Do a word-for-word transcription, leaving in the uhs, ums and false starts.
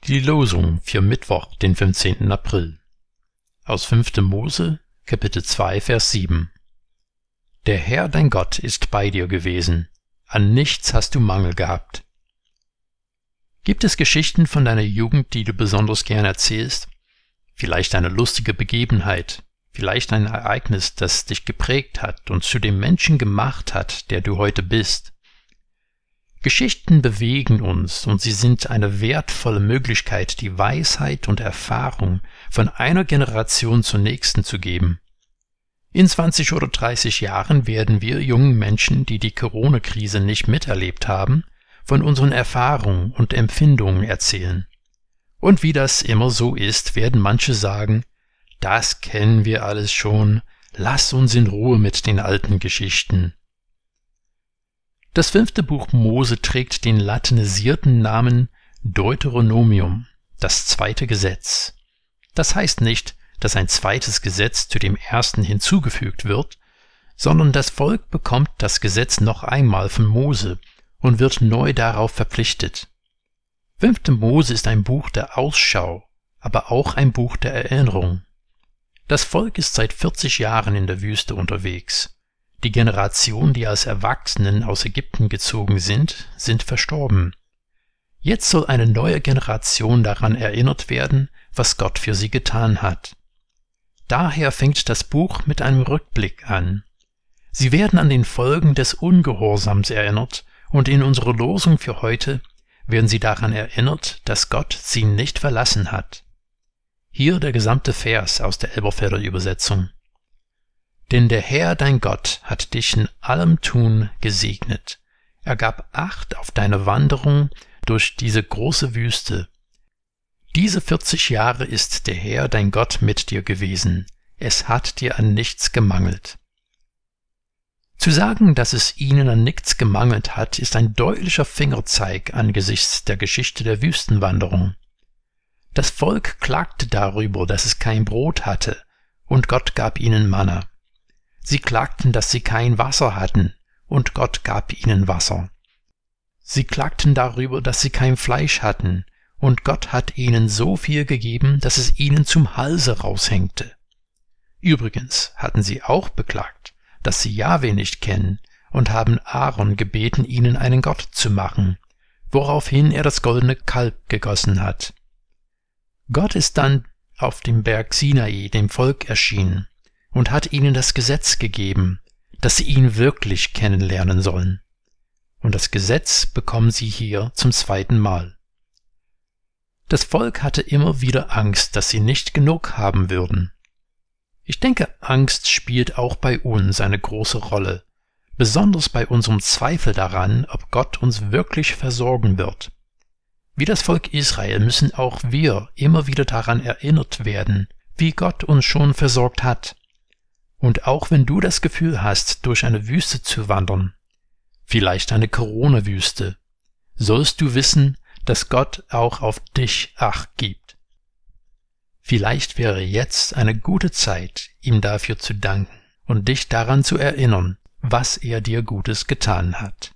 Die Losung für Mittwoch, den fünfzehnten April. Aus fünfter Mose, Kapitel zwei, Vers sieben. Der Herr, dein Gott, ist bei dir gewesen. An nichts hast du Mangel gehabt. Gibt es Geschichten von deiner Jugend, die du besonders gern erzählst? Vielleicht eine lustige Begebenheit, vielleicht ein Ereignis, das dich geprägt hat und zu dem Menschen gemacht hat, der du heute bist. Geschichten bewegen uns und sie sind eine wertvolle Möglichkeit, die Weisheit und Erfahrung von einer Generation zur nächsten zu geben. In zwanzig oder dreißig Jahren werden wir jungen Menschen, die die Corona-Krise nicht miterlebt haben, von unseren Erfahrungen und Empfindungen erzählen. Und wie das immer so ist, werden manche sagen, das kennen wir alles schon, lass uns in Ruhe mit den alten Geschichten. Das fünfte Buch Mose trägt den latinisierten Namen Deuteronomium, das zweite Gesetz. Das heißt nicht, dass ein zweites Gesetz zu dem ersten hinzugefügt wird, sondern das Volk bekommt das Gesetz noch einmal von Mose und wird neu darauf verpflichtet. Fünfte Mose ist ein Buch der Ausschau, aber auch ein Buch der Erinnerung. Das Volk ist seit vierzig Jahren in der Wüste unterwegs. Die Generation, die als Erwachsenen aus Ägypten gezogen sind, sind verstorben. Jetzt soll eine neue Generation daran erinnert werden, was Gott für sie getan hat. Daher fängt das Buch mit einem Rückblick an. Sie werden an den Folgen des Ungehorsams erinnert und in unserer Losung für heute werden sie daran erinnert, dass Gott sie nicht verlassen hat. Hier der gesamte Vers aus der Elberfelder Übersetzung. Denn der Herr, dein Gott, hat dich in allem Tun gesegnet. Er gab Acht auf deine Wanderung durch diese große Wüste. Diese vierzig Jahre ist der Herr, dein Gott, mit dir gewesen. Es hat dir an nichts gemangelt. Zu sagen, dass es ihnen an nichts gemangelt hat, ist ein deutlicher Fingerzeig angesichts der Geschichte der Wüstenwanderung. Das Volk klagte darüber, dass es kein Brot hatte, und Gott gab ihnen Manna. Sie klagten, dass sie kein Wasser hatten, und Gott gab ihnen Wasser. Sie klagten darüber, dass sie kein Fleisch hatten, und Gott hat ihnen so viel gegeben, dass es ihnen zum Halse raushängte. Übrigens hatten sie auch beklagt, dass sie Jahwe nicht kennen, und haben Aaron gebeten, ihnen einen Gott zu machen, woraufhin er das goldene Kalb gegossen hat. Gott ist dann auf dem Berg Sinai dem Volk erschienen und hat ihnen das Gesetz gegeben, dass sie ihn wirklich kennenlernen sollen. Und das Gesetz bekommen sie hier zum zweiten Mal. Das Volk hatte immer wieder Angst, dass sie nicht genug haben würden. Ich denke, Angst spielt auch bei uns eine große Rolle, besonders bei unserem Zweifel daran, ob Gott uns wirklich versorgen wird. Wie das Volk Israel müssen auch wir immer wieder daran erinnert werden, wie Gott uns schon versorgt hat. Und auch wenn du das Gefühl hast, durch eine Wüste zu wandern, vielleicht eine Corona-Wüste, sollst du wissen, dass Gott auch auf dich Acht gibt. Vielleicht wäre jetzt eine gute Zeit, ihm dafür zu danken und dich daran zu erinnern, was er dir Gutes getan hat.